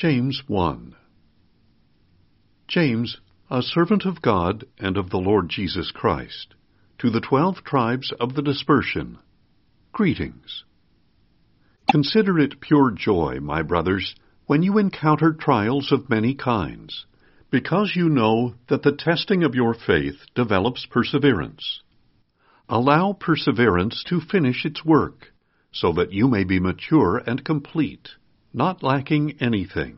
James 1. James, a servant of God and of the Lord Jesus Christ, to the 12 tribes of the dispersion, greetings. Consider it pure joy, my brothers, when you encounter trials of many kinds, because you know that the testing of your faith develops perseverance. Allow perseverance to finish its work, so that you may be mature and complete, not lacking anything.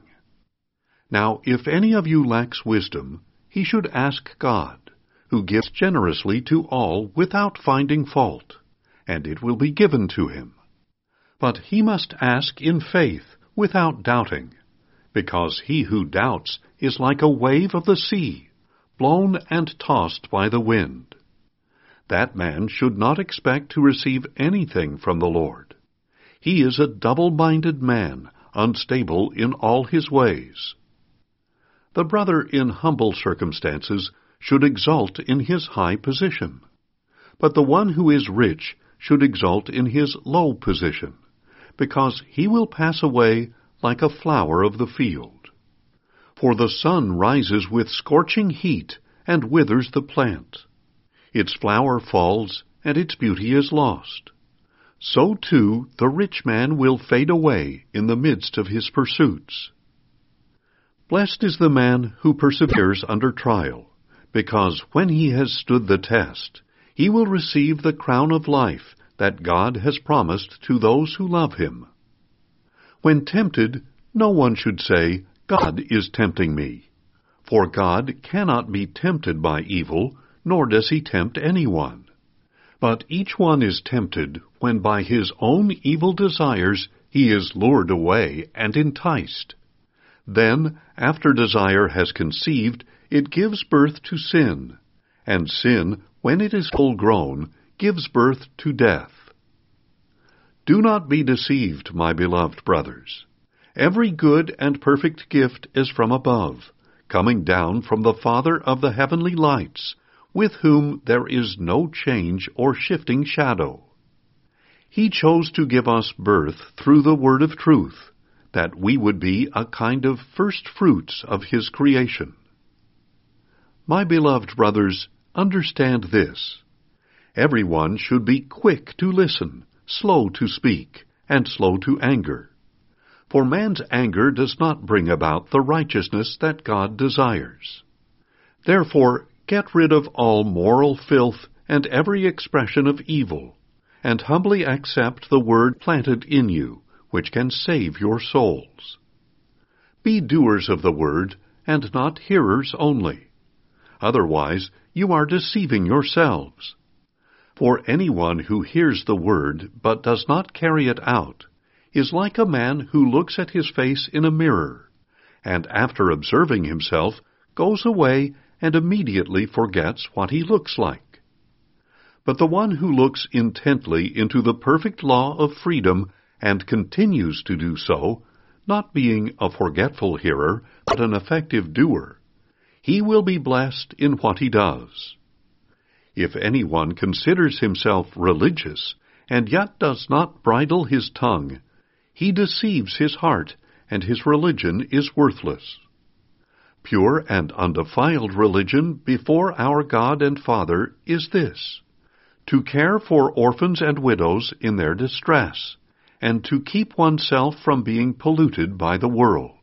Now, if any of you lacks wisdom, he should ask God, who gives generously to all without finding fault, and it will be given to him. But he must ask in faith, without doubting, because he who doubts is like a wave of the sea, blown and tossed by the wind. That man should not expect to receive anything from the Lord. He is a double-minded man, unstable in all his ways. The brother in humble circumstances should exult in his high position, but the one who is rich should exult in his low position, because he will pass away like a flower of the field. For the sun rises with scorching heat and withers the plant. Its flower falls, and its beauty is lost. So too the rich man will fade away in the midst of his pursuits. Blessed is the man who perseveres under trial, because when he has stood the test, he will receive the crown of life that God has promised to those who love him. When tempted, no one should say, God is tempting me. For God cannot be tempted by evil, nor does he tempt anyone. But each one is tempted when by his own evil desires he is lured away and enticed. Then, after desire has conceived, it gives birth to sin, and sin, when it is full grown, gives birth to death. Do not be deceived, my beloved brothers. Every good and perfect gift is from above, coming down from the Father of the heavenly lights, with whom there is no change or shifting shadow. He chose to give us birth through the word of truth, that we would be a kind of first fruits of his creation. My beloved brothers, understand this. Everyone should be quick to listen, slow to speak, and slow to anger. For man's anger does not bring about the righteousness that God desires. Therefore, get rid of all moral filth and every expression of evil, and humbly accept the word planted in you, which can save your souls. Be doers of the word, and not hearers only. Otherwise, you are deceiving yourselves. For anyone who hears the word, but does not carry it out, is like a man who looks at his face in a mirror, and after observing himself, goes away and immediately forgets what he looks like. But the one who looks intently into the perfect law of freedom and continues to do so, not being a forgetful hearer, but an effective doer, he will be blessed in what he does. If anyone considers himself religious, and yet does not bridle his tongue, he deceives his heart, and his religion is worthless. Pure and undefiled religion before our God and Father is this: to care for orphans and widows in their distress, and to keep oneself from being polluted by the world.